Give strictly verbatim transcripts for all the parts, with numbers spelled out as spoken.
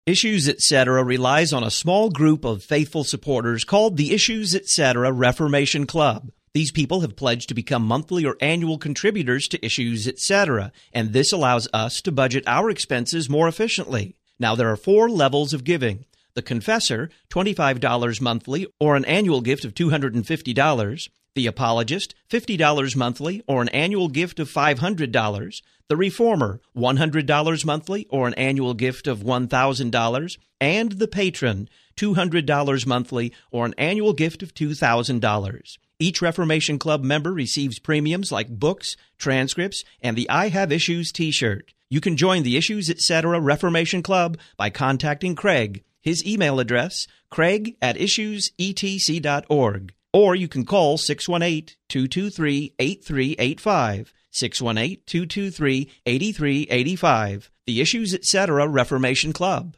Issues Etc. relies on a small group of faithful supporters called the Issues Etc. Reformation Club. These people have pledged to become monthly or annual contributors to Issues Etc., and this allows us to budget our expenses more efficiently. Now, there are four levels of giving. The Confessor, twenty-five dollars monthly or an annual gift of two hundred fifty dollars. The Apologist, fifty dollars monthly or an annual gift of five hundred dollars. The Reformer, one hundred dollars monthly or an annual gift of one thousand dollars. And the Patron, two hundred dollars monthly or an annual gift of two thousand dollars. Each Reformation Club member receives premiums like books, transcripts, and the I Have Issues t-shirt. You can join the Issues Etc. Reformation Club by contacting Craig. His email address, craig at issues e t c dot org. Or you can call six one eight, two two three, eight three eight five, six one eight, two two three, eight three eight five. The Issues Etc. Reformation Club.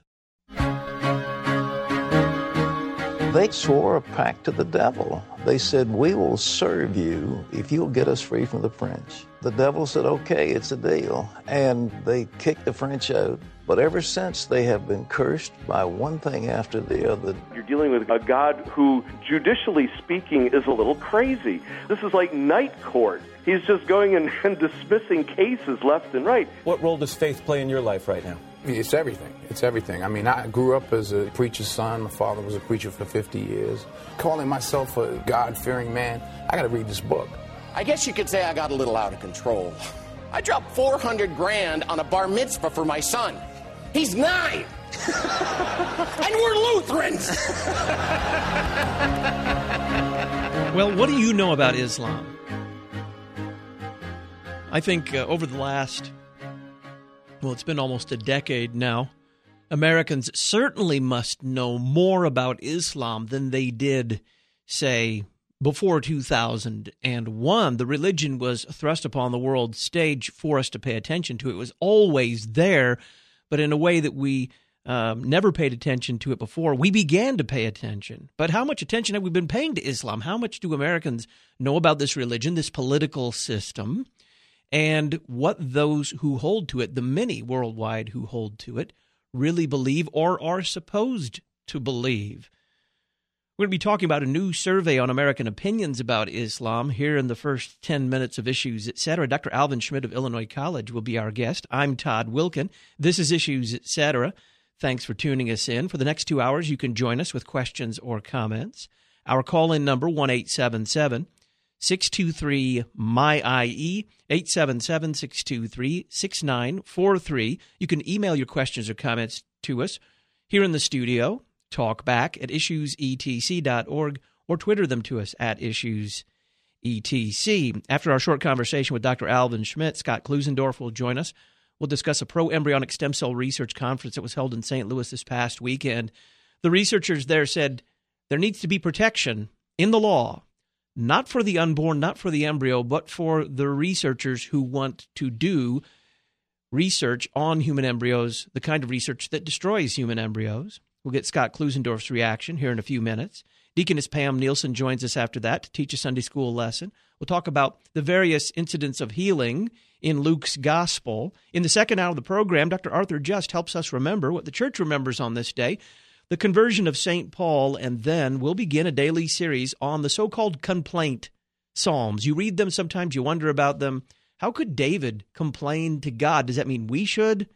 They swore a pact to the devil. They said, we will serve you if you'll get us free from the French. The devil said, okay, it's a deal. And they kicked the French out. But ever since, they have been cursed by one thing after the other. You're dealing with a God who, judicially speaking, is a little crazy. This is like night court. He's just going and, and dismissing cases left and right. What role does faith play in your life right now? It's everything. It's everything. I mean, I grew up as a preacher's son. My father was a preacher for fifty years. Calling myself a God-fearing man, I got to read this book. I guess you could say I got a little out of control. I dropped four hundred grand on a bar mitzvah for my son. He's nine. And we're Lutherans. Well, what do you know about Islam? I think uh, over the last, well, it's been almost a decade now, Americans certainly must know more about Islam than they did, say, before two thousand one. The religion was thrust upon the world stage for us to pay attention to. It was always there, but in a way that we um, never paid attention to it before. We began to pay attention. But how much attention have we been paying to Islam? How much do Americans know about this religion, this political system, and what those who hold to it, the many worldwide who hold to it, really believe or are supposed to believe? We're going to be talking about a new survey on American opinions about Islam here in the first ten minutes of Issues Etc. Doctor Alvin Schmidt of Illinois College will be our guest. I'm Todd Wilkin. This is Issues Etc. Thanks for tuning us in. For the next two hours, you can join us with questions or comments. Our call-in number, one eight seven seven, six two three, M Y I E, eight seven seven, six two three, six nine four three. You can email your questions or comments to us here in the studio. Talk back at issues e t c dot org or Twitter them to us at issues e t c. After our short conversation with Doctor Alvin Schmidt, Scott Klusendorf will join us. We'll discuss a pro-embryonic stem cell research conference that was held in Saint Louis this past weekend. The researchers there said there needs to be protection in the law, not for the unborn, not for the embryo, but for the researchers who want to do research on human embryos, the kind of research that destroys human embryos. We'll get Scott Klusendorf's reaction here in a few minutes. Deaconess Pam Nielsen joins us after that to teach a Sunday school lesson. We'll talk about the various incidents of healing in Luke's gospel. In the second hour of the program, Doctor Arthur Just helps us remember what the church remembers on this day, the conversion of Saint Paul, and then we'll begin a daily series on the so-called complaint psalms. You read them sometimes, you wonder about them. How could David complain to God? Does that mean we should?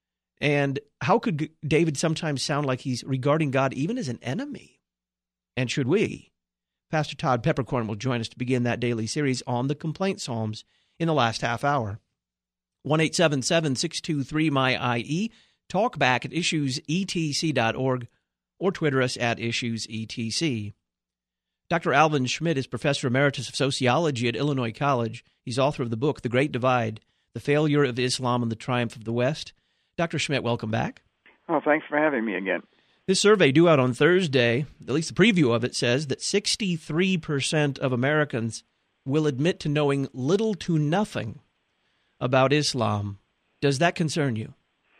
And how could David sometimes sound like he's regarding God even as an enemy? And should we? Pastor Todd Peppercorn will join us to begin that daily series on the complaint psalms in the last half hour. one eight seven seven, six two three, M Y I E. Talk back at issues e t c dot org or Twitter us at issues e t c. Doctor Alvin Schmidt is Professor Emeritus of Sociology at Illinois College. He's author of the book, The Great Divide, The Failure of Islam and the Triumph of the West. Doctor Schmidt, welcome back. Oh, thanks for having me again. This survey due out on Thursday, at least the preview of it, says that sixty-three percent of Americans will admit to knowing little to nothing about Islam. Does that concern you?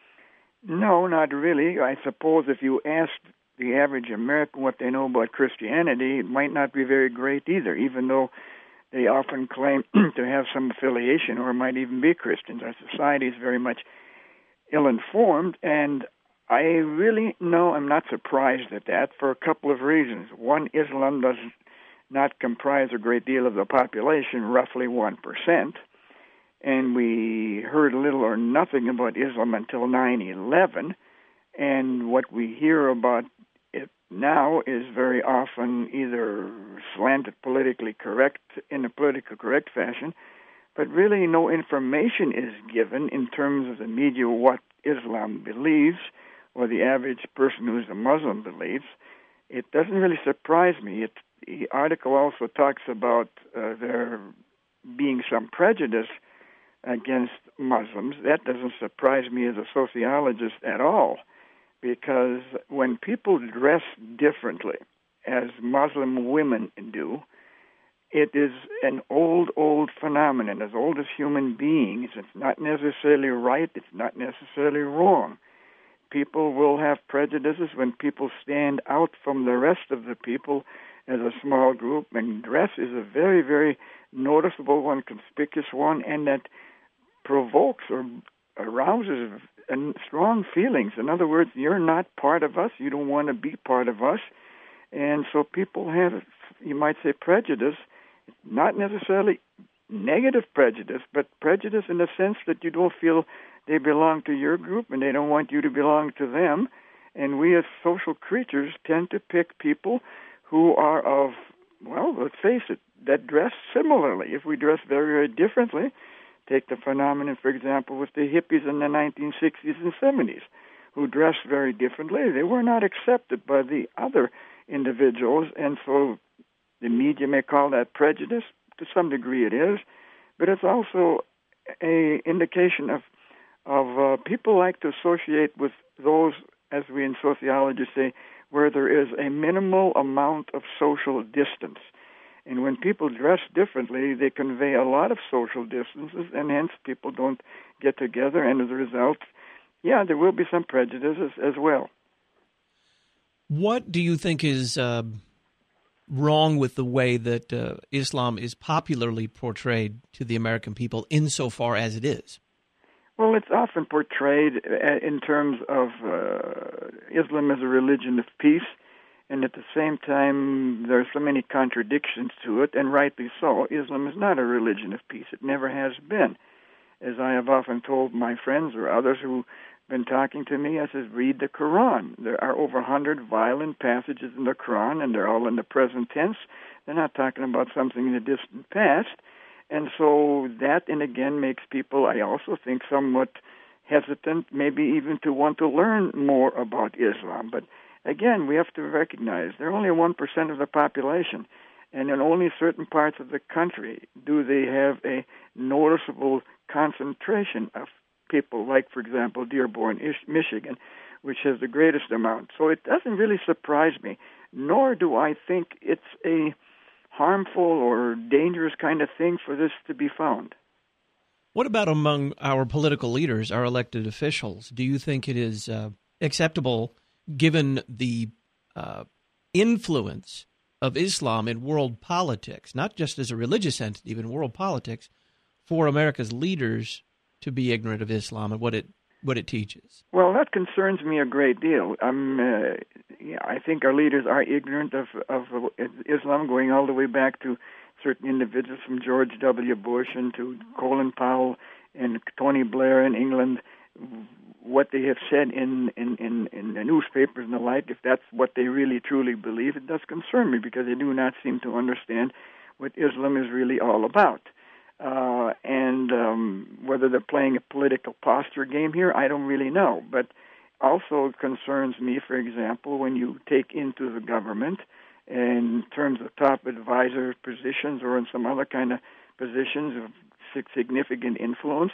No, not really. I suppose if you asked the average American what they know about Christianity, it might not be very great either, even though they often claim to have some affiliation or might even be Christians. Our society is very much ill-informed, and I really, no, I'm not surprised at that for a couple of reasons. One, Islam does not comprise a great deal of the population, roughly one percent. And we heard little or nothing about Islam until nine eleven. And what we hear about it now is very often either slanted politically correct, in a politically correct fashion, but really no information is given in terms of the media what Islam believes, or the average person who's a Muslim believes. It doesn't really surprise me. It, the article also talks about uh, there being some prejudice against Muslims. That doesn't surprise me as a sociologist at all, because when people dress differently, as Muslim women do, it is an old, old phenomenon, as old as human beings. It's not necessarily right. It's not necessarily wrong. People will have prejudices when people stand out from the rest of the people as a small group, and dress is a very, very noticeable one, conspicuous one, and that provokes or arouses strong feelings. In other words, you're not part of us. You don't want to be part of us. And so people have, you might say, prejudice, not necessarily negative prejudice, but prejudice in the sense that you don't feel they belong to your group and they don't want you to belong to them. And we as social creatures tend to pick people who are of, well, let's face it, that dress similarly. If we dress very, very differently, take the phenomenon, for example, with the hippies in the nineteen sixties and seventies, who dressed very differently. They were not accepted by the other individuals, and so the media may call that prejudice. To some degree it is, but it's also a indication of of uh, people like to associate with those, as we in sociology say, where there is a minimal amount of social distance. And when people dress differently, they convey a lot of social distances, and hence people don't get together, and as a result, yeah, there will be some prejudices as well. What do you think is uh, wrong with the way that uh, Islam is popularly portrayed to the American people insofar as it is? Well, it's often portrayed in terms of uh, Islam as a religion of peace, and at the same time, there are so many contradictions to it, and rightly so. Islam is not a religion of peace. It never has been. As I have often told my friends or others who've been talking to me, I said, read the Quran. There are over one hundred violent passages in the Quran, and they're all in the present tense. They're not talking about something in the distant past. And so that, and again, makes people, I also think, somewhat hesitant, maybe even to want to learn more about Islam. But again, we have to recognize they're only one percent of the population, and in only certain parts of the country do they have a noticeable concentration of people, like, for example, Dearborn, Michigan, which has the greatest amount. So it doesn't really surprise me, nor do I think it's a harmful or dangerous kind of thing for this to be found. What about among our political leaders, our elected officials? Do you think it is uh, acceptable, given the uh, influence of Islam in world politics, not just as a religious entity, but in world politics, for America's leaders to be ignorant of Islam and what it what it teaches? Well, that concerns me a great deal. I'm, uh, yeah, I think our leaders are ignorant of, of Islam, going all the way back to certain individuals from George W. Bush and to Colin Powell and Tony Blair in England, what they have said in, in, in, in the newspapers and the like. If that's what they really truly believe, it does concern me, because they do not seem to understand what Islam is really all about. Uh, and um, whether they're playing a political posture game here, I don't really know. But also it concerns me, for example, when you take into the government, in terms of top advisor positions or in some other kind of positions of significant influence,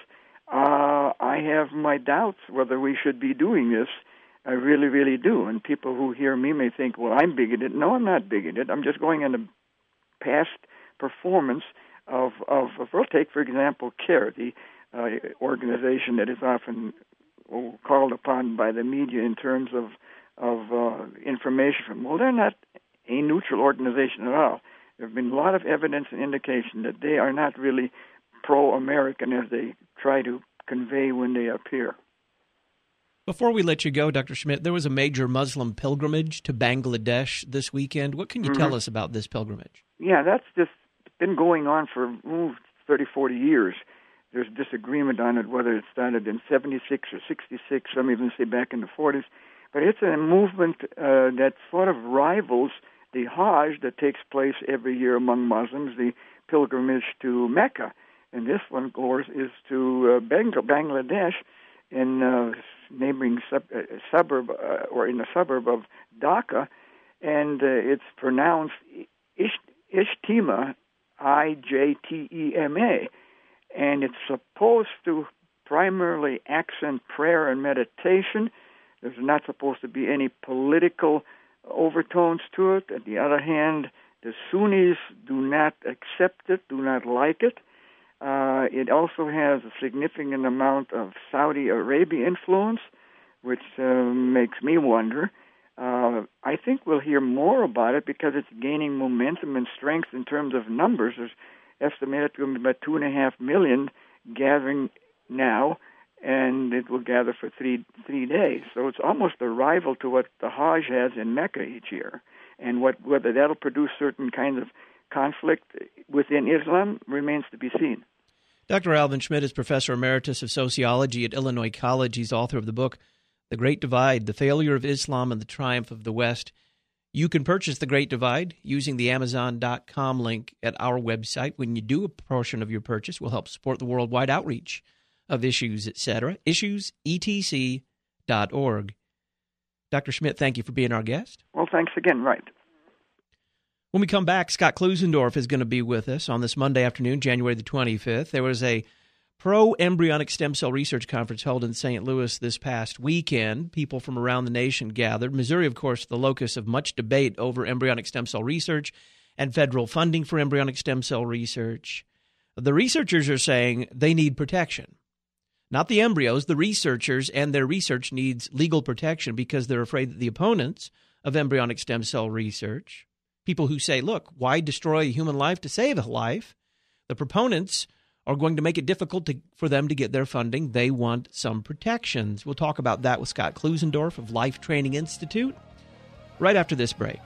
uh, I have my doubts whether we should be doing this. I really, really do. And people who hear me may think, well, I'm bigoted. No, I'm not bigoted. I'm just going on the past performance of, of, of well, take, for example, CARE, the uh, organization that is often called upon by the media in terms of, of uh, information from. Well, they're not a neutral organization at all. There have been a lot of evidence and indication that they are not really pro-American as they try to convey when they appear. Before we let you go, Doctor Schmidt, there was a major Muslim pilgrimage to Bangladesh this weekend. What can you mm-hmm. tell us about this pilgrimage? Yeah, that's just been going on for ooh, thirty, forty years. There's disagreement on it, whether it started in seventy-six or sixty-six, some even say back in the forties. But it's a movement uh, that sort of rivals the Hajj that takes place every year among Muslims, the pilgrimage to Mecca. And this one, of course, is to uh, Bang- Bangladesh in a neighboring sub- uh, suburb, uh, or in the suburb of Dhaka. And uh, it's pronounced Ish- Ijtima, I J T E M A. And it's supposed to primarily accent prayer and meditation. There's not supposed to be any political overtones to it. On the other hand, the Sunnis do not accept it, do not like it. Uh, it also has a significant amount of Saudi Arabia influence, which uh, makes me wonder. Uh, I think we'll hear more about it because it's gaining momentum and strength in terms of numbers. There's estimated to be about two and a half million gathering now, and it will gather for three three days. So it's almost a rival to what the Hajj has in Mecca each year. And what whether that'll produce certain kinds of conflict within Islam remains to be seen. Doctor Alvin Schmidt is Professor Emeritus of Sociology at Illinois College. He's author of the book, The Great Divide, The Failure of Islam and the Triumph of the West. You can purchase The Great Divide using the Amazon dot com link at our website. When you do, a portion of your purchase will help support the worldwide outreach of Issues, et cetera. issues e t c dot org. Doctor Schmidt, thank you for being our guest. Well, thanks again. Right. When we come back, Scott Klusendorf is going to be with us on this Monday afternoon, January the twenty-fifth. There was a pro-embryonic stem cell research conference held in Saint Louis this past weekend. People from around the nation gathered. Missouri, of course, the locus of much debate over embryonic stem cell research and federal funding for embryonic stem cell research. The researchers are saying they need protection. Not the embryos, the researchers and their research needs legal protection because they're afraid that the opponents of embryonic stem cell research, people who say, look, why destroy a human life to save a life? The proponents are going to make it difficult to, for them to get their funding. They want some protections. We'll talk about that with Scott Klusendorf of Life Training Institute right after this break.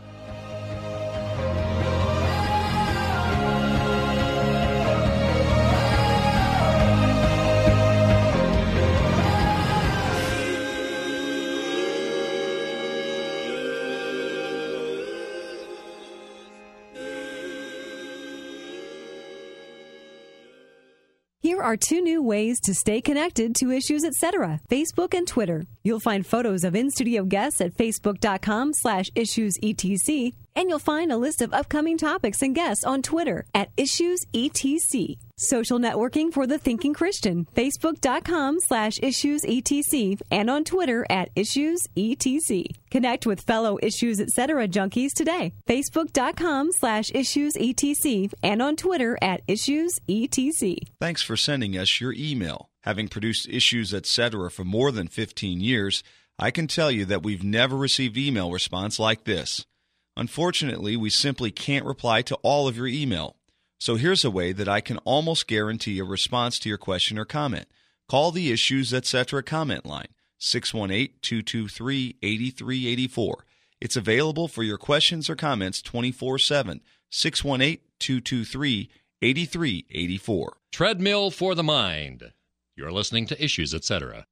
Here are two new ways to stay connected to Issues, et cetera, Facebook and Twitter. You'll find photos of in-studio guests at facebook.com slash issuesetc, and you'll find a list of upcoming topics and guests on Twitter at issuesetc. Social networking for the thinking Christian, facebook.com slash issuesetc, and on Twitter at issuesetc. Connect with fellow Issues, et cetera junkies today, facebook.com slash issuesetc, and on Twitter at issuesetc. Thanks for sending us your email. Having produced Issues, et cetera for more than fifteen years, I can tell you that we've never received email response like this. Unfortunately, we simply can't reply to all of your email. So here's a way that I can almost guarantee a response to your question or comment. Call the Issues, et cetera comment line, six one eight, two two three, eight three eight four. It's available for your questions or comments twenty-four seven, six one eight, two two three, eight three eight four. Treadmill for the mind. You're listening to Issues, et cetera.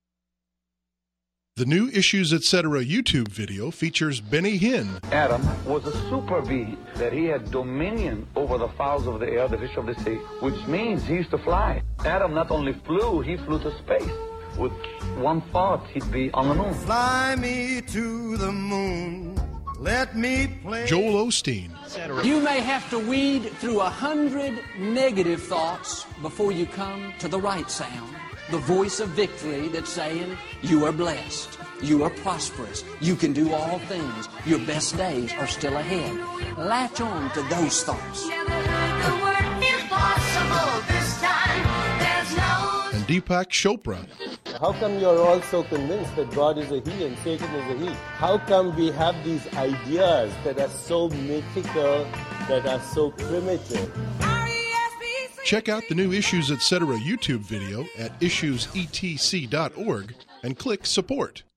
The new Issues, et cetera YouTube video features Benny Hinn. Adam was a super being, that he had dominion over the fowls of the air, the fish of the sea, which means he used to fly. Adam not only flew, he flew to space. With one thought, he'd be on the moon. Fly me to the moon. Let me play. Joel Osteen. You may have to weed through a hundred negative thoughts before you come to the right sound. The voice of victory that's saying, you are blessed, you are prosperous, you can do all things, your best days are still ahead. Latch on to those thoughts. And Deepak Chopra. How come you're all so convinced that God is a he and Satan is a he? How come we have these ideas that are so mythical, that are so primitive? Check out the new Issues, et cetera YouTube video at issues e t c dot org and click Support.